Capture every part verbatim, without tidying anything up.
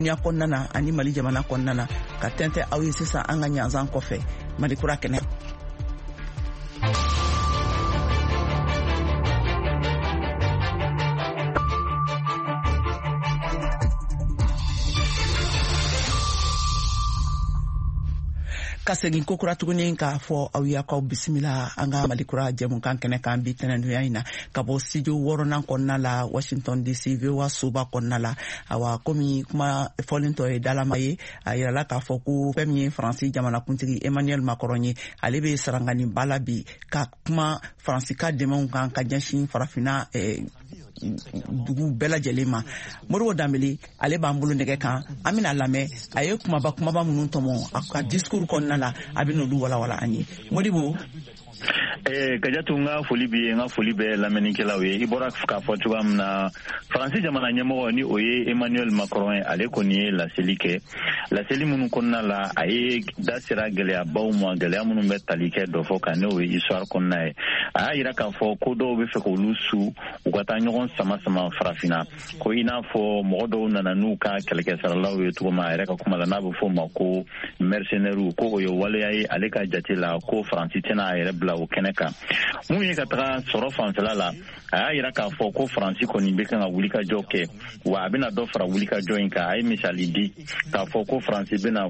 nya konnana ani Mali jamana konnana ka tente awi sisa anga nyanzan kofe Mali kura kene kasegin kokura tuguni ka fo awiya ko bismillah anga malikura jemu kan kene kan bi tenen yaina ka bo studio worona konna la Washington D C vewa suba konna la awa komi kuma folinto e dalamaye ayala ka fo ku premier français jamana kuntigi Emmanuel Macron alebe sarangani balabi ka kuma français ka demon kan ka jashin farafina e dugu bela jelema moro dambeli ale bambulu ndege kan amina lame aye kuma ba kuma ba munun tomo aka discours konna la abino du wala wala anyi modibo eh kajatu nga foli bi nga foli be la menikela we ibora ka fotu amna français jamana nyamo ni oye Emmanuel Macron ale koni la selike la selimunu konna la aye dasira gele abaw mo gele amunu metalike do foka ne we histoire konna e a ira ka fo kodo be fe ko lusu ugata nyon sama sama frafina ko ina fo modo nananu ka kelke saralaw e to ma ira ka kuma la nabo fo mako mercenaire ko yo wale ay ale ka jatila ko français tena ira bla o keneka muye ka tra soro fansala la a ira ka fo ko français ko ni be kan wulika joke wa bina do fra wulika joinka ay misali di ka fo ko français bina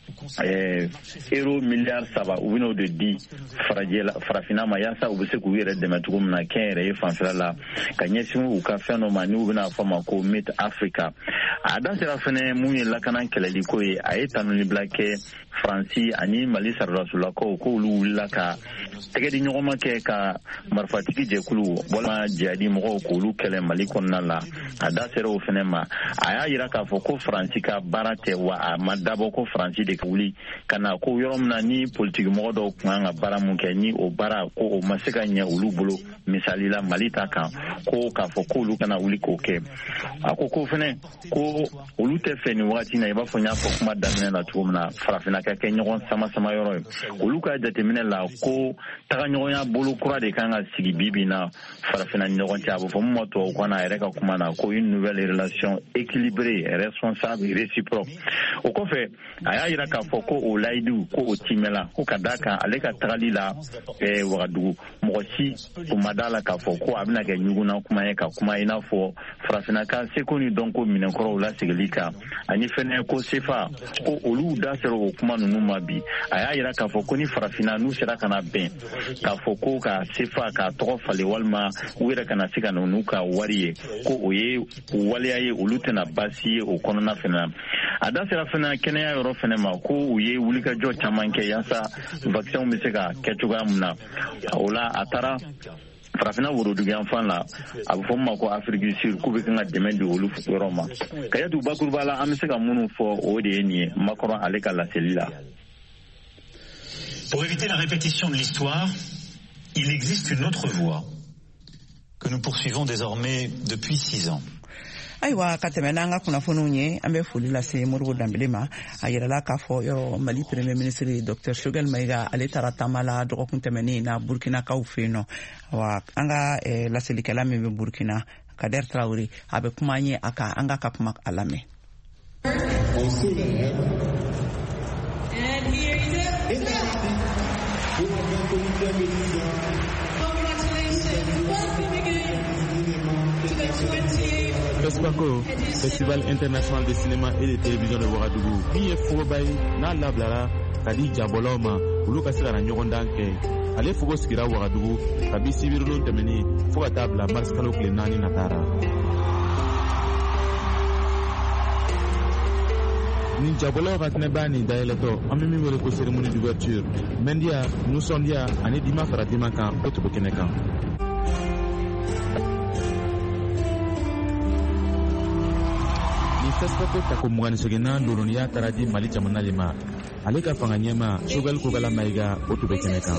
eh euro milliard saba ubino de di fragela frafina mayasa ubuse ku yere de metukum na kere e fansala la kanyesimu u ka phénomène ubina fama ko mit Africa ada sera fene muye la kanan keleli ko e ayetanu ni blake Franci ani Mali sarrasula ko ko lula ka tegedi nyoma ke ka marfatiki je kulu bola jadi mo ko lu kele Mali konna la ada sera o fene ma aya ira ka fo ko Franci ka barate wa madabo ko Franci de kuli kana ko yorom na ni politique mo do nga bara mun ke ni o bara ko o masika nya ulu bulu misali la Mali ta kan ko ka fo ko lu kana uli ko ke akoko fene ko ulu te feni wati na iba fo nya fo kuma damene na tumna farafina ka ke nyon sama sama yoro ulu ka determiner la ko taga nyon ya bulu kura de kanga sigi bibi na farafina nyon ta bo fo mo to ko na ere ka kuma na ko une nouvelle relation équilibrée responsable et réciproque o ko fe aya ira ka fo ko o laidu ko o timela ko kadaka aleka tagali la e wadu mo si o madala ka fo ko abina ke nyuguna kuma e ka kuma ina fo farafina ka se ko ni donc ko minen ko la sigelika ani fene ko sefa ko olu da sero kuma nunu mabi aya ira ka fo ko ni farafina nu sera kana ben ka fo ko ka sefa ka to fale walma wira kana sika nunu ka wariye ko oye wale aye olu tena basi o kono na fena ada sera fena kenya yoro fena ma ko uye wulika jo chamanke yasa vaccin mi se ka ketuga muna ola atara farafina woro dugi enfant la abu fomma ko Afrique du Sud ko be kan deme de wolu roma kaya du bakurbala am se ka munu fo o de ni Macron aleka la celila. Pour éviter la répétition de l'histoire, il existe une autre voie que nous poursuivons désormais depuis six ans. Aiwa katemena nga kuna fonu nye ambe fuli la se muru dambilema ayira la ka fo yo Mali premier ministre Docteur Choguel Maïga ale taratamala doko kuntemeni na Burkina ka ufeno wa anga eh, la selikala me Burkina Kader Traoré abe kumanye aka anga ka kuma alame. Fespaco, Festival international de cinéma et de télévision de Ouagadougou. Qui est Fogobaï, na lablara, Kadi Diaboloma, Uluka Sira Nyogondanke, Ale Fogo Skira Ouagadougou, Kabi Sibiru Temeni, Fogatabla, Marskalo Klenani Natara. Ni Diabolo Vatnebani Daeleto, Amimi Wele cérémonie d'ouverture. Mendia, nous sommes dia, Anedima Faratimaka, Otobokeneka. Fespaco tako mugani sogena ndolonia taradi Mali jamana lima aleka fanganyema Choguel Kogala Maïga otube keneka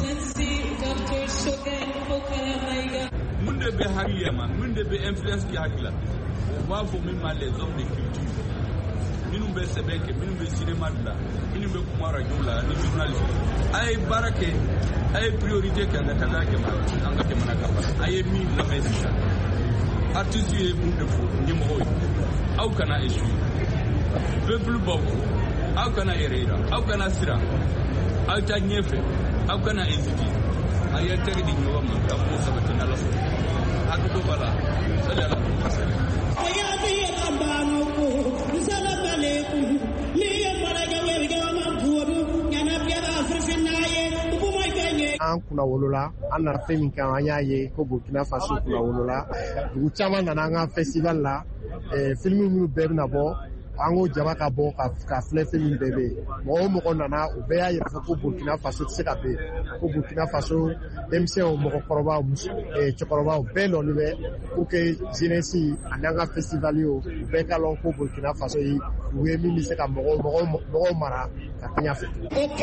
munde be hakiyama munde be influence ki hakila wa fo min ma les hommes de culture minum be sebeke minum be cinéma la minum be kuma radio la ni journaliste ay barake ay priorité kanga kanga ke ma anga ke mana kapa ay mi la mesija artiste e munde fo ndimo hoy au kana eshu peuple boko aw kana erera aw kana sira aw ta nyefe aw kana hésiter ay tege di ñowa man ka ko sabati na la so ak do bala sallallahu alaihi wasallam ya bi ambano ko salamu alaikum li yamara gawe gawa buodu nyana biara afrifinaye bu moy ganye an kuna wolola an na fɛn min kan an y'a ye ko Burkina Faso kuna wolola dugu caman nana an ka festival la film minnu bɛɛ bɛna bɔ an ko jama ka bɔ ka filɛ fɛn min bɛɛ bɛ yen mɔgɔ o mɔgɔ nana u bɛɛ y'a yira ko Burkina Faso tɛ se ka bɛn ko Burkina Faso denmisɛnw mɔgɔkɔrɔbaw cɛkɔrɔbaw bɛɛ nɔni bɛ pour que jeunesse ani an ka festival ye u bɛɛ ka lɔn ko Burkina Faso ye u ye min bɛ se ka mɔgɔw mɔgɔw mara ka kɛɲɛ fɛ.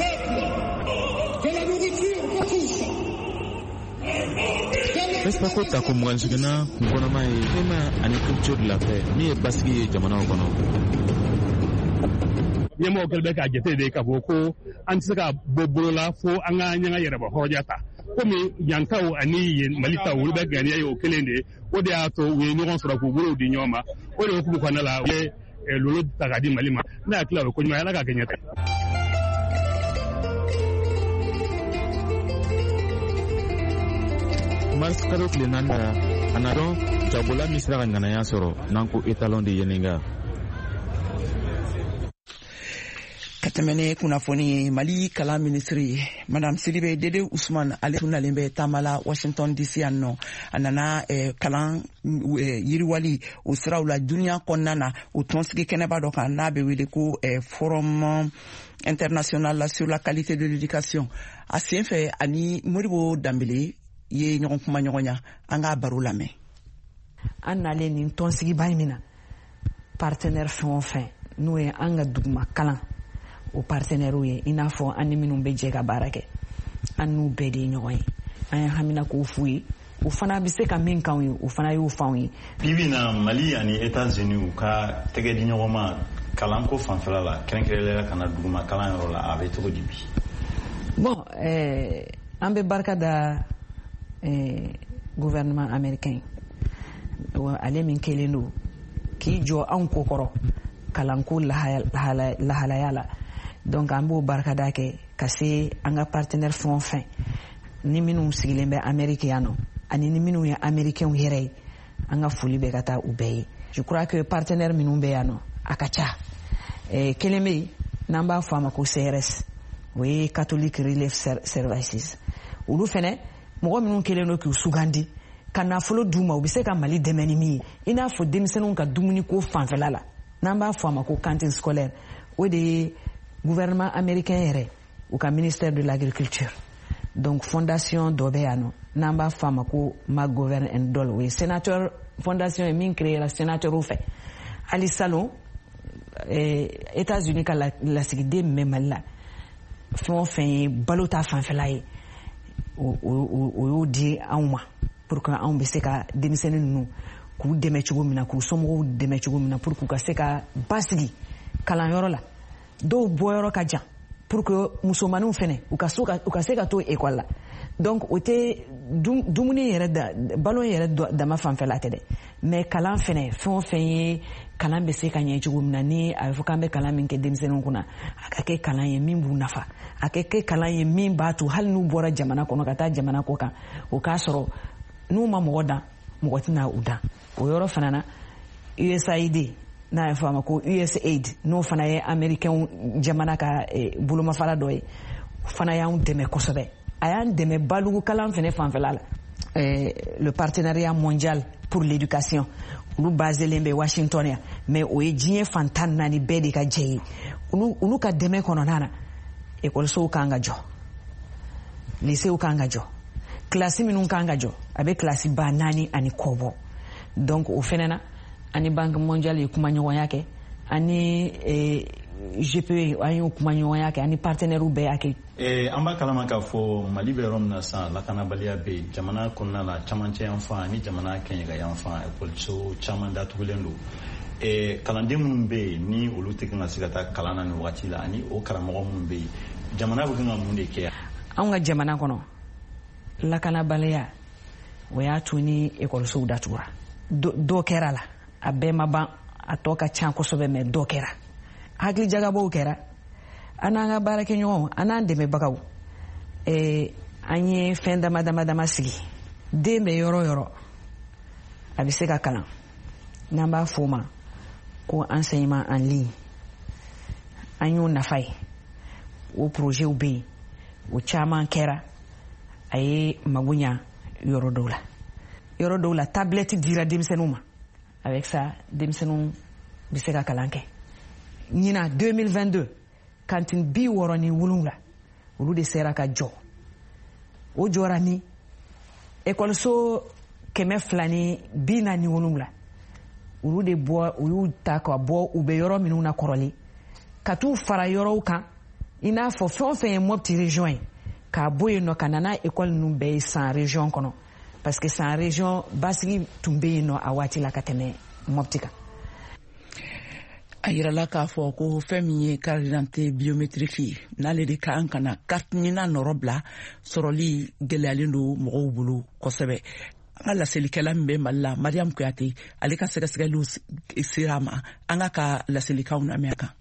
Fespaco ta ko mugansigina kunkonama ye tema ani culture de la paix min ye basigi ye jamanaw kɔnɔ. Ɲɛmɔgɔ kɛlen bɛ k'a jate de ka fɔ ko an tɛ se ka bɔ bolo la fo an ka ɲɛŋa yɛrɛbɔ hɔrɔnya ta komi yantaw ani Mali taw olu bɛ ganiya ye o kelen de o de y'a to u ye ɲɔgɔn sɔrɔ k'u bolow di ɲɔgɔn ma o de hukumu kɔnɔna la u ye lolo ta k'a di Mali ma ne hakili la o ko ɲuman Ala k'a kɛ ɲɛtɛ. Mars kalo tile naani la a na dɔn jagola min sera ka ŋanaya sɔrɔ n'an ko étalon de yeninga. Ka tɛmɛne kunnafoni ye Mali kalan ministri Madame Sidibe Dede Ousmane ale tunalen bɛ taamala Washington D C yan nɔ a nana eh, kalan eh, yiriwali o siraw la duniya kɔnɔna na o tɔnsigi kɛnɛba dɔ kan n'a bɛ wele ko eh, forum international sur la qualité de l'éducation a sen fɛ ani Modibo Dambele ye ɲɔgɔn kuma ɲɔgɔn ya an ka baro lamɛn. An nalen nin tɔnsigiba in mina partenaire fɛn o fɛn n'o ye an ka duguma kalan o partenaire ye i n'a fɔ an ni minnu bɛ jɛ ka baara kɛ an n'u bɛɛ de ye ɲɔgɔn ye an ye hamina k'o f'u ye o fana bɛ se ka min k'anw ye o fana y'o f'anw ye. Bibi na Mali ani États-Unis u ka tɛgɛ di ɲɔgɔn ma kalan ko fanfɛla la kɛrɛnkɛrɛnnenya ka na duguma kalan yɔrɔ la a bɛ cogo di bi. Bon eh, an bɛ barika da eh, gouvernement américain ale min kelen don k'i jɔ anw ko kɔrɔ kalanko lahalaya la donc an b'o barikada kɛ ka se an ka partenaire fɛn o fɛn ni minnu sigilen bɛ Amérique yan nɔ ani ni minnu ye américains yɛrɛ ye an ka foli bɛ ka taa u bɛɛ ye. Je crois que partenaire minnu bɛ yan nɔ a ka ca eh, kelen bɛ yen n'an b'a fɔ a ma ko C R S o ye Catholic Relief Services olu fɛnɛ mɔgɔ minnu kelen don k'u sugandi ka nafolo d'u ma u bɛ se ka Mali dɛmɛ ni min ye i n'a fɔ denmisɛnninw ka dumuni ko fanfɛla la n'an b'a fɔ a ma ko cantine scolaire o de ye gouvernement américain yɛrɛ u ka ministère de l'agriculture donc fondation dɔ bɛ yan nɔ n'an b'a fɔ a ma ko McGovern and Dole o ye sénateur fondation ye min créera sénateurw fɛ hali salon eh, États-Unis ka lasigiden min bɛ Mali la fɛn o fɛn ye balo ta fanfɛla ye o y'o di anw ma pour que anw bɛ se ka denmisɛnnin ninnu k'u dɛmɛ cogo min na k'u somɔgɔw dɛmɛ cogo min na pour que u ka se ka basigi kalanyɔrɔ la dɔw bɔyɔrɔ ka jan pour que musomaninw fɛnɛ u ka se ka to école la donc o tɛ dumuni yɛrɛ da balo yɛrɛ dama fanfɛla tɛ dɛ mais kalan fɛnɛ fɛn o fɛn ye kalan bɛ se ka ɲɛ cogo min na ni a bɛ fɔ k'an bɛ kalan min kɛ denmisɛnninw kunna a ka kɛ kalan ye min b'u nafa a ka kɛ kalan ye min b'a to hali n'u bɔra jamana kɔnɔ ka taa jamana kɔ kan o k'a sɔrɔ n'u ma mɔgɔ dan mɔgɔ tɛna u dan o yɔrɔ fana na U S A I D n'a ye fɔ a ma ko U S A I D n'o fana ye américain jamana ka bolomafara dɔ ye fana y'anw dɛmɛ kosɛbɛ a y'an dɛmɛ balugu kalan fana fanfɛla la le partenariat mondial pour l'éducation olu baselen bɛ Washington yan mais o ye diɲɛ fan tan naani bɛɛ de ka jɛ ye olu ka dɛmɛ kɔnɔna na ekɔlisow kan ka jɔ lycéew kan ka jɔ kilasi minnu kan ka jɔ a bɛ kilasi ba naani ani kɔ bɔ donc o fɛnɛ na ani banque mondiale ye kuma ɲɔgɔnya kɛ ani G P E an y'o kuma ɲɔgɔnya kɛ ani partenaires bɛɛ y'a kɛ. An b'a kalama k'a fɔ Mali bɛ yɔrɔ min na sisan lakanabaliya bɛ yen jamana kɔnɔna la camancɛ yan fan ani jamana kɛɲɛka yan fan ekɔliso caman datugulen don kalanden minnu bɛ yen ni olu tɛ kan ka se ka taa kalan na nin wagati la ani o karamɔgɔ minnu bɛ yen jamana bɛ kan ka mun de kɛ. Anw ka jamana kɔnɔ lakanabaliya o y'a to ni ekɔlisow datugura dɔ kɛra la a bɛɛ ma ban a tɔ ka ca kosɛbɛ mais dɔ kɛra hakili jagabɔw kɛra an n'an ka baarakɛɲɔgɔnw an n'an dɛmɛbagaw eh, an ye fɛn dama dama dama sigi den bɛ yɔrɔ yɔrɔ a bɛ se ka kalan n'an b'a fɔ o ma ko enseignement en ligne an y'o nafa ye o projetw bɛ yen o caman kɛra a ye mago ɲa yɔrɔ dɔw la yɔrɔ dɔw la tablette dira denmisɛnninw ma avec ça denmisɛnninw bɛ se ka kalan kɛ ɲina deux mille vingt-deux kantine bi wɔɔrɔ ni wolonwula olu de sera ka jɔ o jɔra ni ekɔliso kɛmɛ fila ni bi naani ni wolonwula olu de bɔ u y'u ta ka bɔ u bɛ yɔrɔ minnu na kɔrɔlen ka t'u fara yɔrɔw kan i n'a fɔ fɛn o fɛn ye Mopti région ye k'a bɔ yen nɔ ka na n'a école ninnu bɛɛ ye San région kɔnɔ parce que San région basigi tun bɛ yen nɔ a waati la ka tɛmɛ Mopti kan. A yirala k'a fɔ ko fɛn min ye carte d'identité biométrique ye n'ale de kan ka na carte ɲina nɔrɔ bila sɔrɔli gɛlɛyalen don mɔgɔw bolo kosɛbɛ. An ka laselilikɛla min bɛ Mali la Mariam Kuyate ale ka sɛgɛsɛgɛliw sera a ma an ka ka laselikanw lamɛn a kan.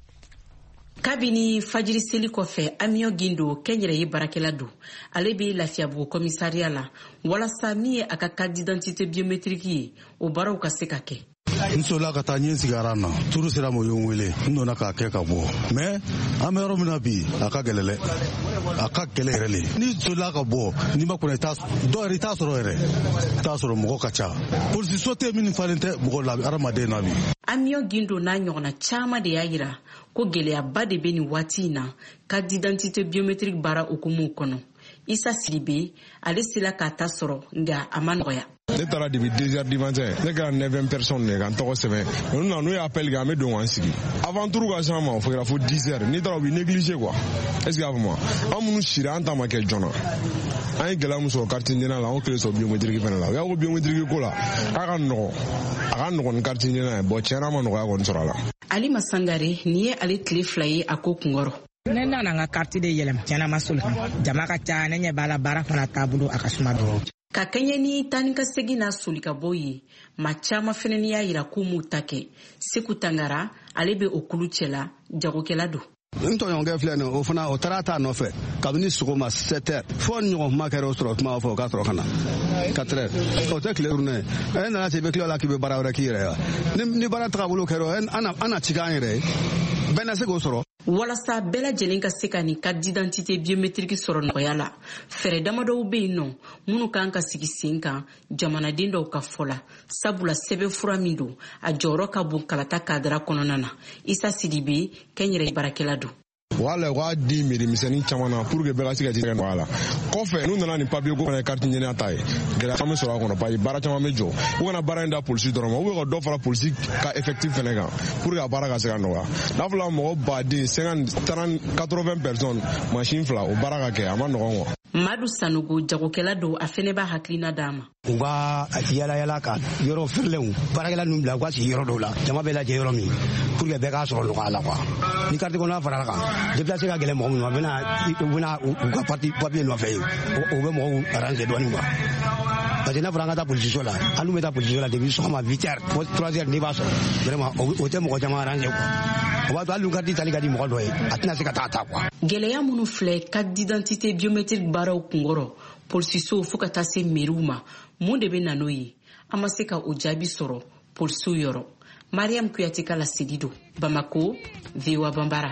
Kabini fajiri seli kɔfɛ Amiyo Gindo kɛnyɛrɛye baarakɛla don ale bɛ Lafiyabugu commissariat la walasa min ye a ka carte d'identité biométrique ye o baaraw ka se ka kɛ. n sola ka taa ɲɛ sigara na turu sera mo yon wele n donna k'a kɛ ka bɔ mais an bɛ yɔrɔ min na bi a ka gɛlɛ dɛ a ka gɛlɛ yɛrɛ le ni sola ka bɔ n'i ma kɔnɔ dɔw yɛrɛ i t'a sɔrɔ yɛrɛ i t'a sɔrɔ mɔgɔ ka ca polisiso tɛ min falen tɛ mɔgɔ la adamaden na bi. Amiyo Gindo n'a ɲɔgɔnna caman de y'a yira ko gɛlɛyaba de bɛ nin waati in na carte d'identité biométrique baara hukumu kɔnɔ. Isa Sidibe ale sela k'a ta sɔrɔ nka a ma nɔgɔya. Ne taara depuis deux heures du matin ne kɛra neuvième personne de kan tɔgɔ sɛbɛn olu na n'u ye appel kɛ an bɛ don k'an sigi avant tour ka s'an ma o fɔra fo dix heures n'i taara u bɛ négliger quoi est ce que a fɔ ma an minnu sira an ta ma kɛ joona an ye gɛlɛya min sɔrɔ carte ɲina la an kelen sɔrɔ biométrique fana la o y'a ko biométrique ko la k'a ka nɔgɔ a ka nɔgɔ ni carte ɲina ye bon tiɲɛna ma nɔgɔya kɔni sɔrɔ a la. Alima Sangare nin ye ale tile fila ye a ko kunkɔrɔ. Ne nana n ka carte de yɛlɛma tiɲɛna ma soli kan jama ka ca ne ɲɛ b'a la baara fana taabolo a ka suma dɔrɔn. Ka kɛɲɛ ni tani ka segin n'a soli ka bɔ ye maa caman fana y'a yira k'u m'u ta kɛ Seku Tangara ale bɛ o kulu cɛla jagokɛla don. n tɔɲɔgɔnkɛ filɛ nin o fana o taara t'a nɔfɛ kabini sɔgɔma sept heures fo ɲɔgɔn kuma kɛra o sɔrɔ o tuma b'a fɔ o k'a sɔrɔ ka na quatre heures o tɛ tile journée e nana se i bɛ tila o la k'i bɛ baara wɛrɛ k'i yɛrɛ ye ni baara tagabolo kɛra an na ci k'an yɛrɛ ye bɛɛ na se k'o sɔrɔ. Walasa bɛɛ lajɛlen ka se ka nin carte d'identité biométrique sɔrɔ nɔgɔya la fɛɛrɛ damadɔw bɛ yen nɔ minnu kan ka sigi sen kan jamanaden dɔw ka fɔ la sabula sɛbɛn fura min don a jɔyɔrɔ ka bon kalata kadira kɔnɔna na. Isa Sidibe kɛnyɛrɛye baarakɛla don. Wala wa di miri misɛnnin caman na pour que bɛɛ ka se ka jigin nɔgɔya la kɔfɛ n'u nana nin papier ko fana ye carte ɲinina ta ye gɛlɛya caman bɛ sɔrɔ a kɔnɔ parce que baara caman bɛ jɔ u kana baara in da polisi dɔrɔn ma u bɛ ka dɔ fara polisi ka effectif fana kan pour que a baara ka se ka nɔgɔya n'a fɔra mɔgɔ baden cinquante trente quatre-vingts personnes machine fila o baara ka kɛ a ma nɔgɔn kɔ. Madu Sanogo jagokɛla don a fɛnɛ b'a hakilina d'a ma. U ka yala yala ka yɔrɔ firilenw baarakɛla ninnu bila u ka sigi yɔrɔ dɔw la jama bɛ lajɛ yɔrɔ min pour que bɛɛ k'a sɔrɔ nɔgɔya la quoi ni carte kɔnɔ farala kan déplacé ka gɛlɛn mɔgɔ minnu ma bɛna u bɛna u ka parti papier nɔfɛ yen o bɛ mɔgɔw arranger dɔɔnin quoi parce que n'a fɔra an ka taa polisiso la an dun bɛ taa polisiso la depuis sɔgɔma huit heures fo trois heures n'i b'a sɔrɔ vraiment o tɛ mɔgɔ caman arranger quoi o b'a to hali carte tali ka di mɔgɔ dɔ ye a tɛna se ka taa ta quoi. Gɛlɛya minnu filɛ carte d'identité biométrique baaraw kunkɔrɔ polisisow fo ka taa se mairies ma mun de bɛ na n'o ye an ma se ka o jaabi sɔrɔ polisiw yɔrɔ. Mariam Kuyate ka laseli don Bamako V O A Bambara.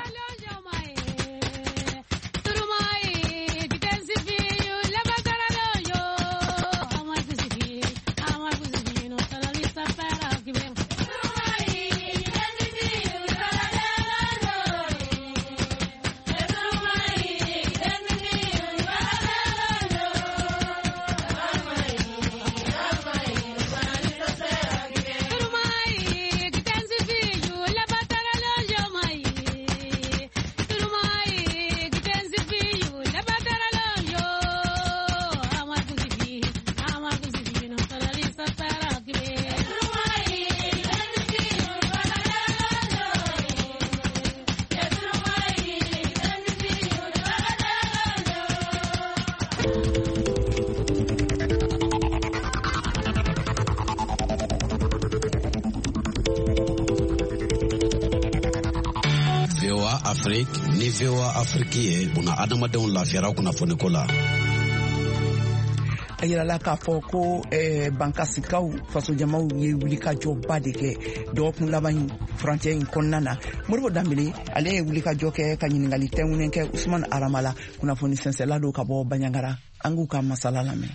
O A Afrique ni V O A Afrique ye buna adamadenw lafiyara kunnafoni ko la. A yirala k'a fɔ ko eh, bankasikaw fasojamaw ye wulikajɔba de kɛ dɔgɔkun laban furancɛ in kɔnɔna na. Moribo Dambele ale ye wulikajɔ kɛ ka ɲininkali tɛŋunen kɛ Usman Aramala kunnafoni sɛnsɛnla do ka bɔ Banɲangara. An k'u ka masala lamɛn.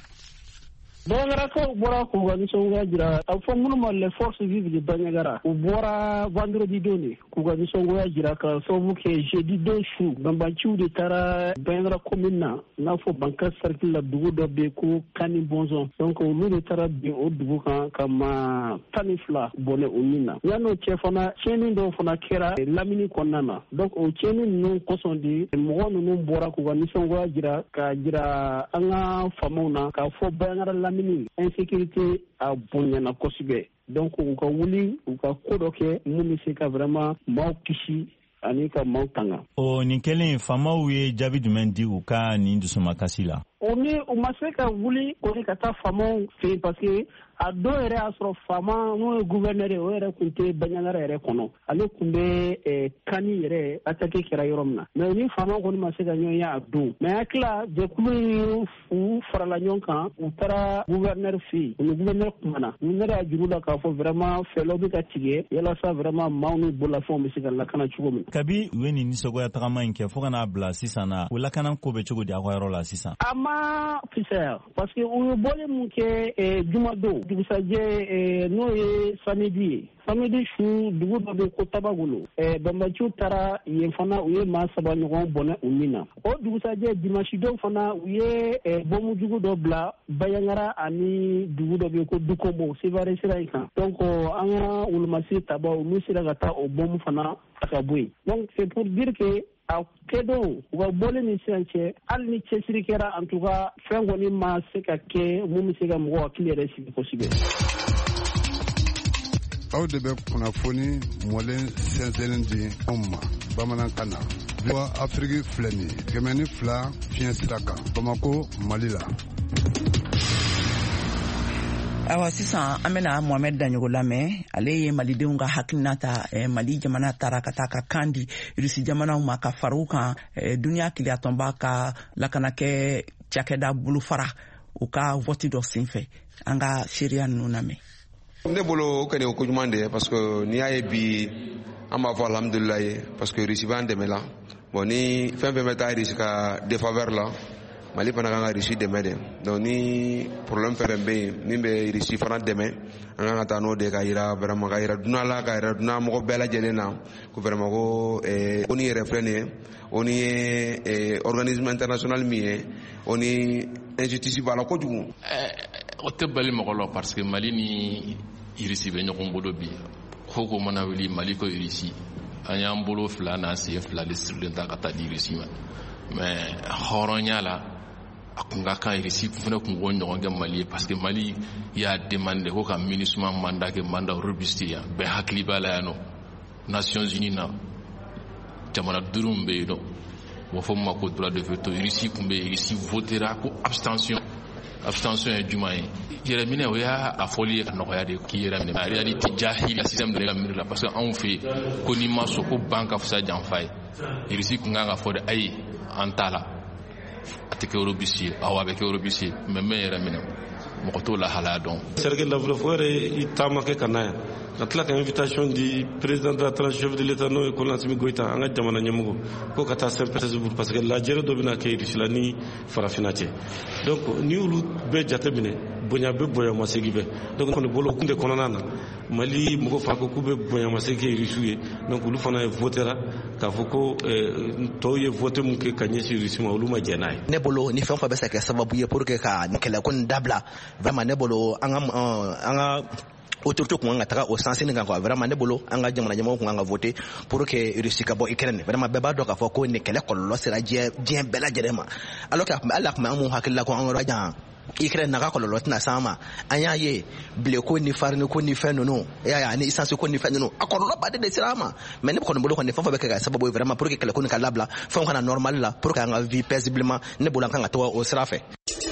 Banyagarakaw bɔra k'u ka nisɔngoya jira a fɔ minnu ma les forces vives de Bandiagara u bɔra vendredi don de k'u ka nisɔngoya jira ka sababu kɛ jeudi don su banbanciw de taara Bandiagara commune na n'a fɔ banka cercle la dugu dɔ bɛ ko Kani Bonzon donc olu de taara bin o dugu kan ka maa tan ni fila bɔnɛ o min na yan'o cɛ fana tiɲɛni dɔw fana kɛra lamini kɔnɔna na donc o tiɲɛni ninnu kosɔn de mɔgɔ ninnu bɔra k'u ka nisɔngoya jira ka jira an ka faamaw na k'a fɔ Bandiagara lamini insécurité a bonyana kosɛbɛ donc u ka wuli u ka ko dɔ kɛ mun bɛ se ka vraiment maaw kisi ani ka maaw tanga. O nin kɛlen faamaw ye jaabi jumɛn di u ka nin dusumakasi la? O ni u ma se ka wuli o ni ka taa faamaw fɛ yen parce que a dɔw yɛrɛ y'a sɔrɔ faama n'o ye gouverneur ye o yɛrɛ tun tɛ Bandiagara yɛrɛ kɔnɔ ale tun bɛ Kani yɛrɛ attaqué kɛra yɔrɔ min na mais ni faama kɔni ma se ka ɲɔgɔn ye a don mais hakila jɛkulu u farala ɲɔgɔn kan u taara gouverneur fɛ yen u ni gouverneur kumana gouverneur y'a juru la k'a fɔ vraiment fɛɛrɛw bɛ ka tigɛ yalasa vraiment maaw ni bololafɛnw bɛ se ka lakana cogo min. Kabi u ye nin nisɔngoya tagama in kɛ fo ka n'a bila sisan na o lakana ko bɛ cogo di aw ka yɔrɔ la sisan? A ma fisaya parce que u ye bɔli mun kɛ jumadon dugusajɛ n'o ye samedi ye samedi su dugu dɔ bɛ ko Tabagolo banbanciw taara yen fana u ye maa saba ɲɔgɔn bɔnɛ u min na o dugusajɛ dimanche don fana u ye bɔnmu jugu dɔ bila Bandiagara ani dugu dɔ bɛ ko Dukomo Sevare sira in kan donc an ka wulumasi taba olu sera ka taa o bɔnmu fana ta ka bɔ yen donc c'est pour dire que a kɛdon u ka bɔlen ni sisan cɛ hali ni cɛsiri kɛra en tout cas fɛn kɔni ma se ka kɛ mun bɛ se ka mɔgɔ hakili yɛrɛ sigi kosɛbɛ. Aw de bɛ kunnafoni mɔlen sɛnsɛnnin di anw ma bamanankan na. V O A Afrique filɛ nin ye kɛmɛ ni fila fiɲɛ sira kan Bamako Mali la. Awa sisan an bɛna Mohamed Daɲogo lamɛn ale ye malidenw ka hakilina ta Mali jamana taara ka taa ka kan di Rusi jamanaw ma ka fara u kan duniya kiliyatɔnba ka lakanakɛ cakɛda bolofara u ka vote dɔ senfɛ an ka seereya ninnu lamɛn. Ne bolo o kɛni o ko ɲuman de ye parce que n'i y'a ye bi an b'a fɔ alhamdulilayi parce que Rusi b'an dɛmɛ la bon ni fɛn fɛn bɛ taa Rusi ka défaveur la Mali fana kan ka Rusi dɛmɛ de donc ni problème fɛn fɛn bɛ yen min bɛ Rusi fana dɛmɛ an kan ka taa n'o de ka yira vraiment ka yira dunan la ka yira dunan mɔgɔ bɛɛ lajɛlen na ko vraiment ko O N U yɛrɛ filɛ nin ye O N U ye organisme international min ye o ni injustice b'a la kojugu. O tɛ bali mɔgɔ la parce que Mali ni Rusi bɛ ɲɔgɔn bolo bi ko ko mana wuli Mali ko Rusi an y'an bolo fila n'an sen fila de sirilen ta ka taa di Rusi ma mais hɔrɔnya la a kun ka kan Rusi fana kun k'o ɲɔgɔn kɛ Mali ye parce que Mali y'a demandé ko ka MINUSMA mandat kɛ mandat robuste yan bɛɛ hakili b'a la yan nɔ Nations Unies na jamana duuru min bɛ yen nɔ u b'a fɔ min ma ko droit de veto Rusi kun bɛ yen Rusi votera ko abstention abstention ye juma ye yɛrɛminɛ o y'a a fɔli ye ka nɔgɔya de k'i yɛrɛminɛ a réalité jahili système de la miiri la parce que anw fɛ yen ko n'i ma sɔn ko ban ka fisa janfa ye Rusi kun kan ka fɔ de ayi an t'a la a tɛ kɛ eurobisi ye awɔ a bɛ kɛ eurobisi ye mais mɛ yɛrɛ minɛ mɔgɔ t'o lahalaya dɔn. Serge Lavrov yɛrɛ i taama kɛ ka na yan ka tila ka invitation di président de la transition chef de l'état n'o ye Kɔnɛ Asimi Goyita an ka jamana ɲɛmɔgɔ ko ka taa Saint Pétersbourg parce que lajɛrɛ dɔ bɛna kɛ Rusi la ni farafinna cɛ donc ni olu bɛɛ jateminɛ bonya bɛ bonyamasegin bɛɛ donc kɔni bolo kun de kɔnɔna na Mali mɔgɔ fana ko k'u bɛ bonyamasegin kɛ Rusiw ye donc olu fana ye votera k'a fɔ ko tɔw ye vote mun kɛ ka ɲɛsin Rusi ma olu ma jɛn n'a ye. Ne bolo ni fɛn o fɛn bɛ se ka kɛ sababu ye pour que ka nin kɛlɛ ko nin dabila vraiment ne bolo an ka an ka autorité kun kan ka taga o sansini kan quoi vraiment ne bolo an ka jamana ɲɛmɔgɔw kun kan ka voter pour que Rusi ka bɔ Ukraine vraiment bɛɛ b'a dɔn k'a fɔ ko nin kɛlɛ kɔlɔlɔ sera diɲɛ diɲɛ bɛɛ lajɛlen ma alors que hali a kun bɛ an mun hakili la ko an yɔrɔ jan Ukraine naga kɔlɔlɔ tɛna s'an ma an y'a ye blé ko ni farine ko ni fɛn ninnu e y'a ye ani essence ko ni fɛn ninnu a kɔlɔlɔ baden de sera an ma mais ne kɔni bolo kɔni fɛn fɛn bɛ kɛ ka sababu ye vraiment pour que kɛlɛ ko nin ka labila fɛnw kana normal la pour que an ka vie paisiblement ne bolo an kan ka taga o sira fɛ.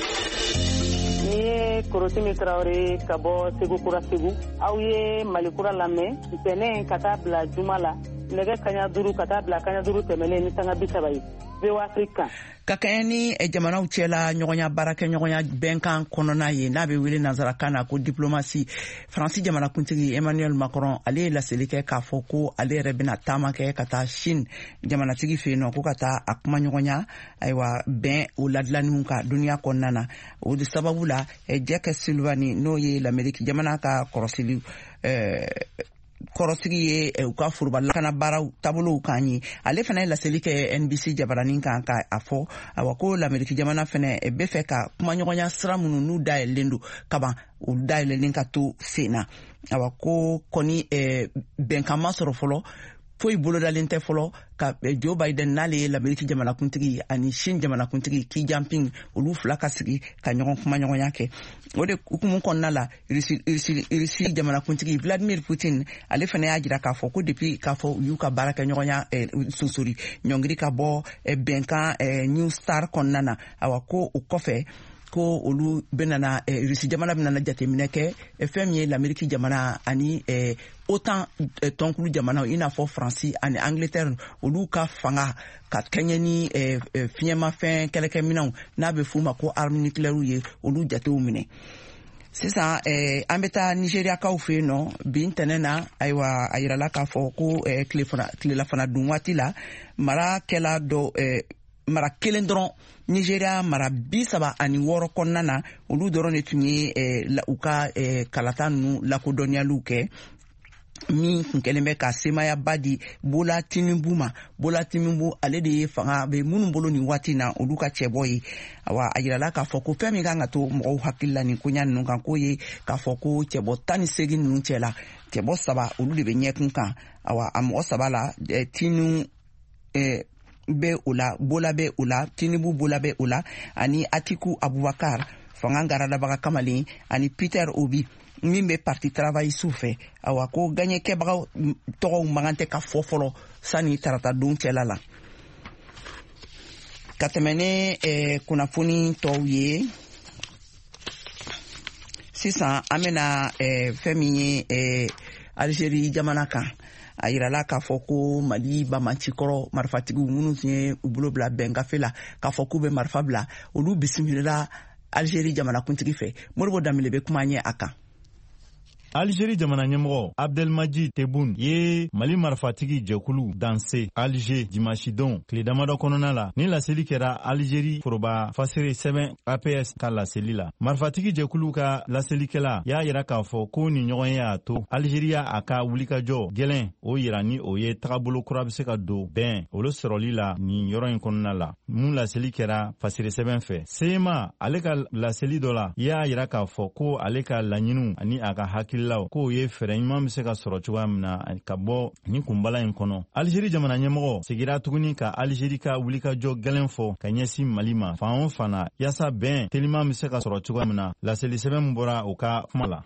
Korotimi Traoré ka bɔ Segu Kura Segu aw ye Mali Kura lamɛn ntɛnɛn ka taa bila juma la nɛgɛ kaɲa duuru ka taa bila kaɲa duuru tɛmɛlen ni sanga bi saba ye V O A Afrique kan. Ka kɛɲɛ ni jamanaw cɛla ɲɔgɔnya baarakɛ ɲɔgɔnya bɛnkan kɔnɔna ye n'a bɛ wele nanzarakan na ko diplomasi. Faransi jamanakuntigi Emmanuel Macron ale ye laseli kɛ k'a fɔ ko ale yɛrɛ bɛna taama kɛ ka taa Chine jamanatigi fɛ yen nɔ ko ka taa a kuma ɲɔgɔnya ayiwa bɛn o ladilanniw kan duniya kɔnɔna na. O de sababu la Jacques Sullivan n'o ye l'Amérique jamana ka kɔrɔsili kɔrɔsigi ye u ka foroba lakana baaraw taabolow kan ye ale fana ye laseli kɛ N B C jabaranin kan ka a fɔ awa ko l'Amérique jamana fana bɛ fɛ ka kumaɲɔgɔnya sira minnu n'u dayɛlɛlen don kaban u dayɛlɛlen ka to sen na awa ko kɔni bɛnkan ma sɔrɔ fɔlɔ foyi bolodalen tɛ fɔlɔ ka Joe Biden n'ale ye l'Amérique jamanakuntigi ani Chine jamanakuntigi Xi Jinping olu fila ka sigi ka ɲɔgɔn kuma ɲɔgɔnya kɛ o de hukumu kɔnɔna la Russie jamanakuntigi Vladimir Putin ale fana y'a jira k'a fɔ ko depuis k'a fɔ u y'u ka baara kɛ ɲɔgɔnya sonsori ɲɔngiri ka bɔ bɛnkan New Star kɔnɔna na awa ko o kɔfɛ ko olu bɛnana Russie jamana bɛnana jateminɛ kɛ fɛn min ye l'Amérique jamana ani OTAN tɔnkulu jamana i n'a fɔ Faransi ani Angleterre olu ka fanga ka kɛɲɛ ni fiɲɛmafɛn kɛlɛkɛminɛnw n'a bɛ f'u ma ko arme nucléaire ye olu jatew minɛ. Sisan an bɛ taa Nigeriakaw fɛ yen nɔ bi ntɛnɛn na ayiwa a yirala k'a fɔ ko tilelafana dun waati la mara kɛla dɔ mara kelen dɔrɔn Nigeria mara bi saba ani wɔɔrɔ kɔnɔna na olu dɔrɔn de tun ye u ka kalata ninnu lakodɔnniyaliw kɛ min kun kɛlen bɛ ka semayaba di Bola Tinubu ma. Bola Tinubu ale de ye fanga bɛ minnu bolo nin waati na olu ka cɛbɔ ye awa a yirala k'a fɔ ko fɛn min kan ka to mɔgɔw hakili la nin koɲa ninnu kan k'o ye k'a fɔ ko cɛbɔ tan ni seegin ninnu cɛ la cɛbɔ saba olu de bɛ ɲɛkun kan awa a mɔgɔ saba la Tinu bɛ o la Bola bɛ o la Tinubu Bola bɛ o la ani Atiku Abubakar fanga garadabaga kamalen ani Peter Obi min bɛ parti travailliste fɛ awa ko gagnekɛbagaw tɔgɔw mankan tɛ ka fɔ fɔlɔ sani tarata don cɛla la ka tɛmɛ ne kunnafoni tɔw ye sisan an bɛna fɛn min ye Algérie jamana kan a yirala k'a fɔ ko Mali bamancikɔrɔ marifatigiw minnu tun ye u bolo bila bɛngafe la k'a fɔ k'u bɛ marifa bila olu bisimilala Algérie jamanakuntigi fɛ Moribo Danbele bɛ kuma ɲɛ a kan. Algérie jamana ɲɛmɔgɔ Abdelmadjid Tebboune ye Mali marifatigi jɛkulu danse Alger dimanche don tile damadɔ kɔnɔna la ni laseli kɛra Algérie foroba fasere sɛbɛn A P S ka laseli la. Marifatigi jɛkulu ka laselikɛla y'a yira k'a fɔ ko ni ɲɔgɔn y'a to Algérie a ka wulikajɔ gɛlɛn o yira ni o ye tagabolo kura bɛ se ka don bɛn olu sɔrɔli la nin yɔrɔ in kɔnɔna la mun laseli kɛra fasere sɛbɛn fɛ. Sema ale ka laseli dɔ la y'a yira k'a fɔ ko ale ka laɲiniw ani a ka hakili k'o ye fɛɛrɛ ɲuman bɛ se ka sɔrɔ cogoya min na ka bɔ ni kunbala in kɔnɔ. Algérie jamana ɲɛmɔgɔ segira tuguni ka Algérie ka wulikajɔ gɛlɛn fɔ ka ɲɛsin Mali ma fan o fan na yaasa bɛn teliman bɛ se ka sɔrɔ cogoya min na laseli sɛbɛn min bɔra o ka kuma la.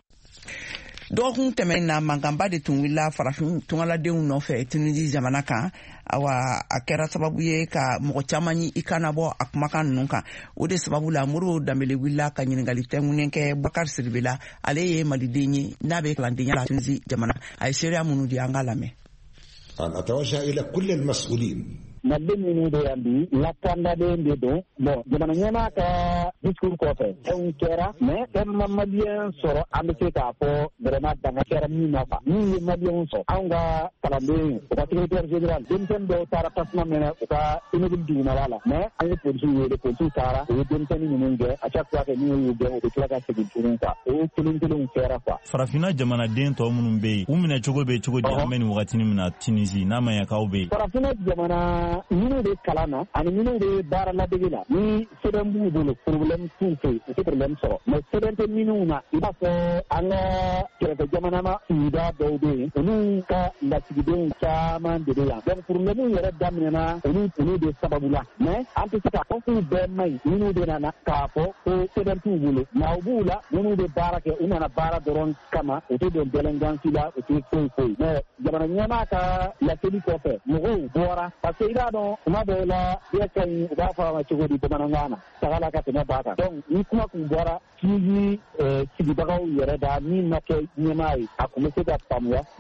Dɔgɔkun tɛmɛnen na mankanba de tun wulila farafin tungaladenw nɔfɛ Tunisie jamana kan awa a kɛra sababu ye ka mɔgɔ caman yi i kana bɔ a kumakan ninnu kan o de sababu la Moribo Danbele wulila ka ɲininkali tɛŋunen kɛ Bakari Sidibe la ale ye maliden ye n'a bɛ kalandenya la Tunisie jamana a ye seereya minnu di an k'a lamɛn. أن أتوجه إلى كل المسؤولين Mali minnu bɛ yan bi lakandalen de don bon jamana ɲɛmaa ka discours kɔfɛ fɛnw kɛra mais fɛn ma maliyɛn sɔrɔ an bɛ se k'a fɔ vraiment danga kɛra min na quoi min ye maliyɛnw sɔrɔ anw ka kalanden u ka secrétaire général denmisɛnnin dɔw taara tasuma mɛnɛ u ka immeuble dugumala la mais an ye polisiw wele polisiw taara u ye denmisɛnnin ninnu gɛn à chaque fois que n'u y'u gɛn u bɛ tila ka segin tugun quoi o ye kelen kelenw kɛra quoi. Farafinna jamanaden tɔ minnu bɛ yen u minɛ cogo bɛ cogo di an bɛ nin wagatinin min na Tunisie n'a ma ɲɛ k'aw bɛ yen. Farafinna jamana minnu bɛ kalan na ani minnu bɛ baara ladege la ni sɛbɛn b'u bolo problème t'u fɛ u tɛ problème sɔrɔ mais sɛbɛn tɛ minnu na i b'a fɔ an ka kɛrɛfɛ jamana ma sigida dɔw bɛ yen olu ka lasigidenw caman de bɛ yan donc problème yɛrɛ daminɛna olu olu de sababu la mais an tɛ se k'a fɔ k'u bɛɛ man ɲi minnu bɛ na k'a fɔ ko sɛbɛn t'u bolo maaw b'u la minnu bɛ baara kɛ u nana baara dɔrɔn kama u tɛ don bɛlɛngansi la u tɛ foyi foyi mais jamana ɲɛmaa ka laseli kɔfɛ mɔgɔw bɔra parce que i b'a dɔn kuma dɔw la i ka ɲi u b'a fɔ a ma cogo di bamanankan na saga la ka tɛmɛ b'a kan donc ni kuma kun bɔra Tunisie sigibagaw yɛrɛ da min ma kɛ ɲɛmaa ye a kun bɛ se ka faamuya mais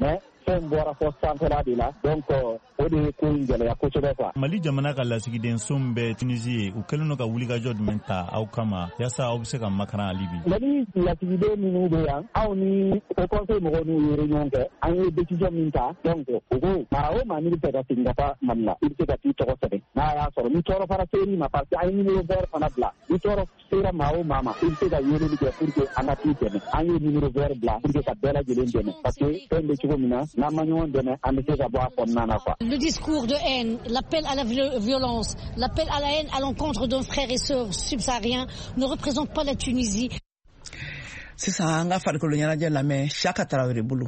fo bɔra fo sanfɛla de la donc o de ye ko in gɛlɛya kosɛbɛ quoi. Mali jamana ka lasigidenso bɛɛ Tunisie ye u kɛlen don ka wulikajɔ jumɛn ta aw kama yaasa aw bɛ se ka makaran hali bi. Mali lasigiden minnu bɛ yan aw ni o conseil mɔgɔw n'u ye réunion kɛ an ye décision min ta donc o ko maa o maa n'i bɛ fɛ ka segin ka taa Mali la i bɛ se ka t'i tɔgɔ sɛbɛn n'a y'a sɔrɔ ni tɔɔrɔ fana ser'i ma parce que an ye numéro vert fana bila ni tɔɔrɔ sera maa o maa ma i bɛ se ka weleli kɛ pour que an ka t'i dɛmɛ an ye numéro vert bila pour que ka bɛɛ lajɛlen dɛmɛ parce que fɛn bɛ cogo min na n'an ma ɲɔgɔn dɛmɛ an bɛ se ka bɔ a kɔnɔna na quoi. Le discours de haine, l'appel à la violence, l'appel à la haine à l'encontre d'un frère et sœur subsahariens ne représente pas la Tunisie. Sisan an ka farikolo ɲɛnajɛ lamɛn Chaka Tarawele bolo.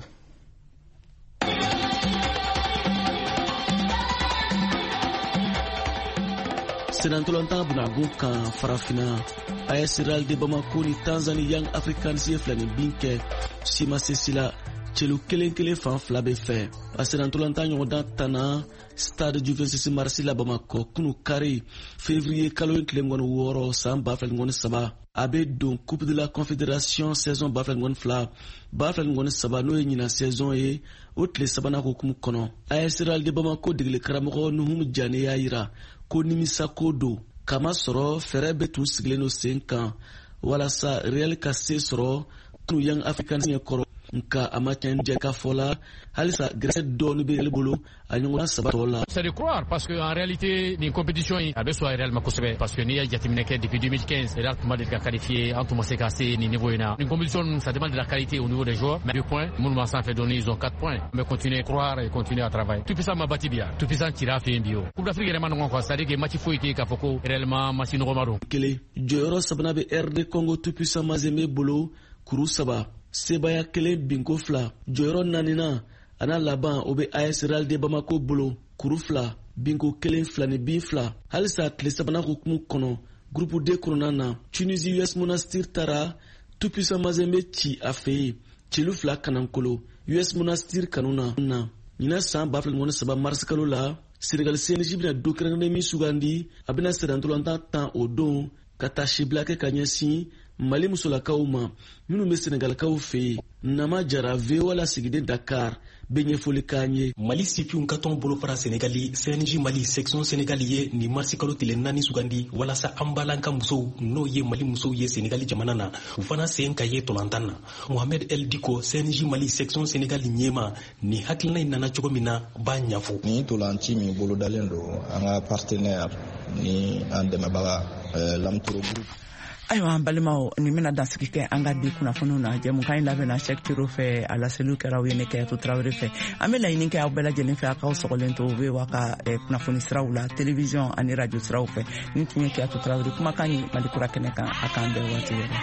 Senantolantan bunagun kan farafina A S R de Bamako ni Tanzania Young African C F ni binke Sima Sesila celu kelen kelen fan fila bɛ fɛ a senantolantan ɲɔgɔndan tana stade Juventus Marseille la Bamako kunu kari février kalo tile ngɔni wɔɔrɔ san ba fila ngɔni saba a bɛ don Coupe de la Confédération saison ba fila ngɔni fila ba fila ngɔni saba n'o ye ɲina saison ye o tile sabanan hukumu kɔnɔ A S R de Bamako degeli karamɔgɔ Nuhum Jane y'a yira ko nimisa ko don kama sɔrɔ fɛɛrɛ bɛ tun sigilen don sen kan walasa Real ka se sɔrɔ kunu Young African ɲɛ kɔrɔ nka a ma kɛ njɛ ka fɔ la halisa gɛrɛ dɔɔni bɛ ale bolo a ɲɔgɔnna saba tɔ la. C'est de croire parce que en réalité nin compétition in a bɛ sɔrɔ réellement kosɛbɛ parce que n'i ye jateminɛ kɛ depuis deux mille quinze Real tun ma deli ka qualifier an tun ma se ka se nin niveau in na nin compétition ça demande de la qualité au niveau des joueurs mais deux points minnu b'an sanfɛ dɔɔni ils ont quatre points on bɛ continuer croire et continuer à travailler tout puissant ma bati bi yan tout puissant cira fɛ yen bi o Coupe d'Afrique yɛrɛ ma nɔgɔn quoi c'est à dire que match foyi tɛ k'a fɔ ko réellement match nɔgɔma don. kelen jɔyɔrɔ sabanan bɛ R D Congo tout puissant Mazembe bolo kuru saba sebaya kelen binko fila jɔyɔrɔ naaninan ana laban o bɛ A S R de Bamako bolo kuru fila binko kelen fila ni bin fila halisa tile sabanan hukumu kɔnɔ groupe D kɔnɔna na Tunisie U S Monastir taara tout puissant Mazembe ci a fɛ yen celu fila kanankolo U S Monastir kanuna na ɲina san ba fila ŋɔni saba mars kalo la Senegal C N J bɛna do kɛrɛnkɛrɛnnen min sugandi a bɛna senantolantan tan o don ka taa sibila kɛ ka ɲɛsin Mali musolakaw ma minnu bɛ Senegalikaw fɛ yen Nama Jara V O A lasigiden Dakar bɛ ɲɛfɔli k'an ye. Mali sipiw ka tɔn bolo fara Senegali C N J Mali section Senegali ye nin marisi kalo tile naani sugandi walasa an balanka musow n'o ye Mali musow ye Senegali jamana na u fana sen ka ye tɔlantan na Mohamed El Diko C N J Mali section Senegali ɲɛma ni hakilina in nana cogo min na b'a ɲɛfɔ. Ni ntolanci min bolodalen don an ka partenaire ni an dɛmɛbaga Lamtoro Group. Ayiwa an balimaw nin bɛna dansigi kɛ an ka di kunnafoniw na jɛmukan in labɛnna Cheikh Tiro fɛ a laseliw kɛra aw ye ne Kɛyatu Tarawele fɛ an bɛ laɲini kɛ aw bɛɛ lajɛlen fɛ a k'aw sɔgɔlen to u bɛ wa ka kunnafoni siraw la télévision ani radio siraw fɛ nin tun ye Kɛyatu Tarawele kumakan ye Mali kura kɛnɛ kan a k'an bɛɛ waati wɛrɛ.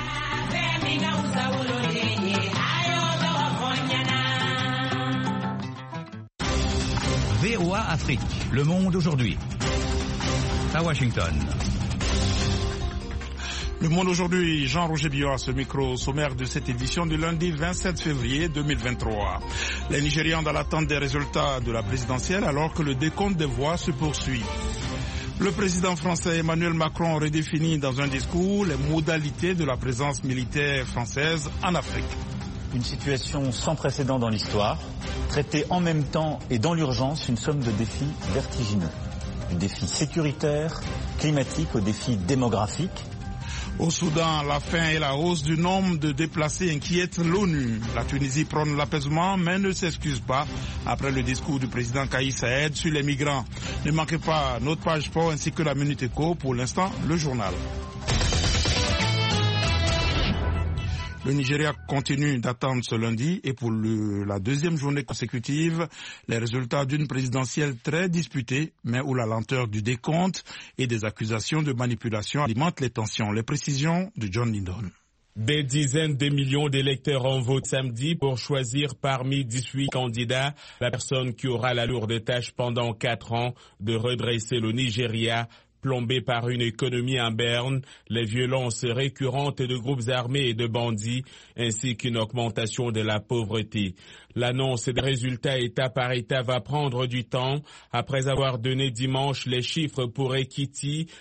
V O A Afrique, le monde aujourd'hui. À Washington. Le Monde aujourd'hui, Jean-Roger Billot à ce micro, sommaire de cette édition du lundi vingt-sept février deux mille vingt-trois. Les Nigérians dans l'attente des résultats de la présidentielle alors que le décompte des voix se poursuit. Le président français Emmanuel Macron redéfinit dans un discours les modalités de la présence militaire française en Afrique. Une situation sans précédent dans l'histoire, traiter en même temps et dans l'urgence une somme de défis vertigineux. Du défi sécuritaire, climatique au défi démographique. Au Soudan, la faim et la hausse du nombre de déplacés inquiètent l'ONU. La Tunisie prône l'apaisement mais ne s'excuse pas après le discours du président Kais Saied sur les migrants. Ne manquez pas notre page sport ainsi que la Minute Éco. Pour l'instant, le journal. Le Nigeria continue d'attendre ce lundi et pour le, la deuxième journée consécutive, les résultats d'une présidentielle très disputée, mais où la lenteur du décompte et des accusations de manipulation alimentent les tensions. Les précisions de John Lindon. Des dizaines de millions d'électeurs ont voté samedi pour choisir parmi dix-huit candidats la personne qui aura la lourde tâche pendant quatre ans de redresser le Nigeria plombé par une économie en berne, les violences récurrentes de groupes armés et de bandits, ainsi qu'une augmentation de la pauvreté. L'annonce des résultats état par état va prendre du temps. Après avoir donné dimanche les chiffres pour Ekiti,